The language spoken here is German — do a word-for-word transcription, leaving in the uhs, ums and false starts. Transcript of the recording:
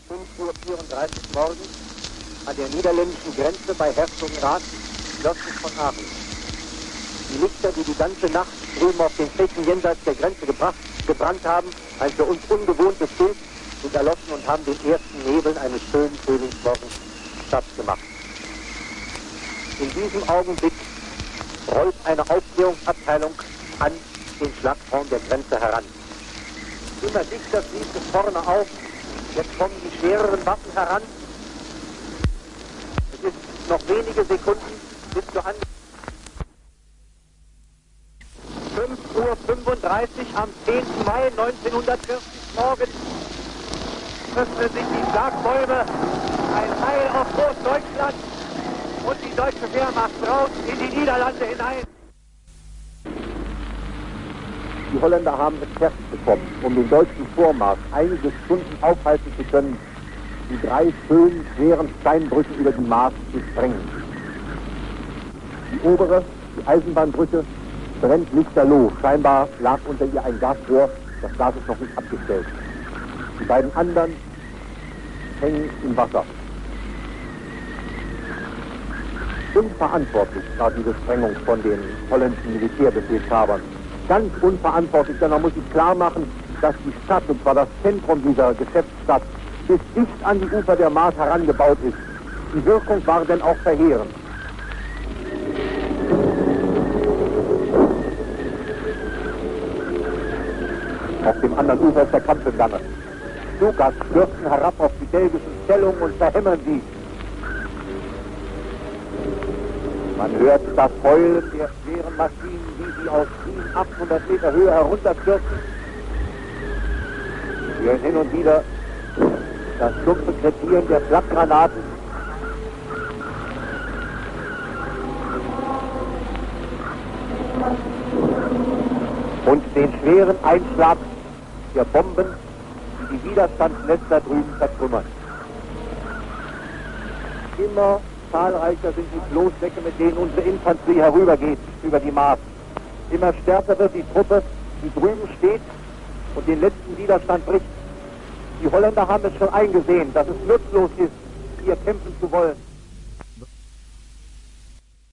fünf Uhr vierunddreißig morgens an der niederländischen Grenze bei Herzogenrath, nördlich von Aachen. Die Lichter, die die ganze Nacht drüben auf den Flächen jenseits der Grenze gebracht, gebrannt haben, ein für uns ungewohntes Bild, sind erloschen und haben den ersten Nebeln eines schönen Frühlingsmorgens stattgemacht. In diesem Augenblick rollt eine Aufklärungsabteilung an den Schlagzaun der Grenze heran. Immer dichter fließt es vorne auf, jetzt kommen die schwereren Waffen heran. Es ist noch wenige Sekunden bis zur An fünf Uhr fünfunddreißig am zehnten Mai neunzehnhundertvierzig morgens öffnen sich die Schlagbäume, ein Heil auf Großdeutschland und die deutsche Wehrmacht raus in die Niederlande hinein. Die Holländer haben es fertig bekommen, um den deutschen Vormarsch einige Stunden aufhalten zu können, die drei schönen, schweren Steinbrücken über die Maas zu sprengen. Die obere, die Eisenbahnbrücke, brennt lichterloh. Scheinbar lag unter ihr ein Gasrohr, das Gas ist noch nicht abgestellt. Die beiden anderen hängen im Wasser. Unverantwortlich war diese Sprengung von den holländischen Militärbefehlshabern. Ganz unverantwortlich, denn man muss sich klar machen, dass die Stadt, und zwar das Zentrum dieser Geschäftsstadt, bis dicht an die Ufer der Maas herangebaut ist. Die Wirkung war denn auch verheerend. Auf dem anderen Ufer ist der Kampf im Gange. Stukas stürzen herab auf die belgischen Stellungen und verhämmern sie. Man hört das Heulen der schweren Maschinen, wie sie aus sieben, achthundert Meter Höhe herunterstürzen. Wir hören hin und wieder das dumpfe Krepieren der Flakgranaten. Und den schweren Einschlag der Bomben, die die Widerstandsnester drüben zertrümmern. Immer zahlreicher sind die Floßsäcke, mit denen unsere Infanterie herübergeht, über die Maas. Immer stärker wird die Truppe, die drüben steht und den letzten Widerstand bricht. Die Holländer haben es schon eingesehen, dass es nutzlos ist, hier kämpfen zu wollen.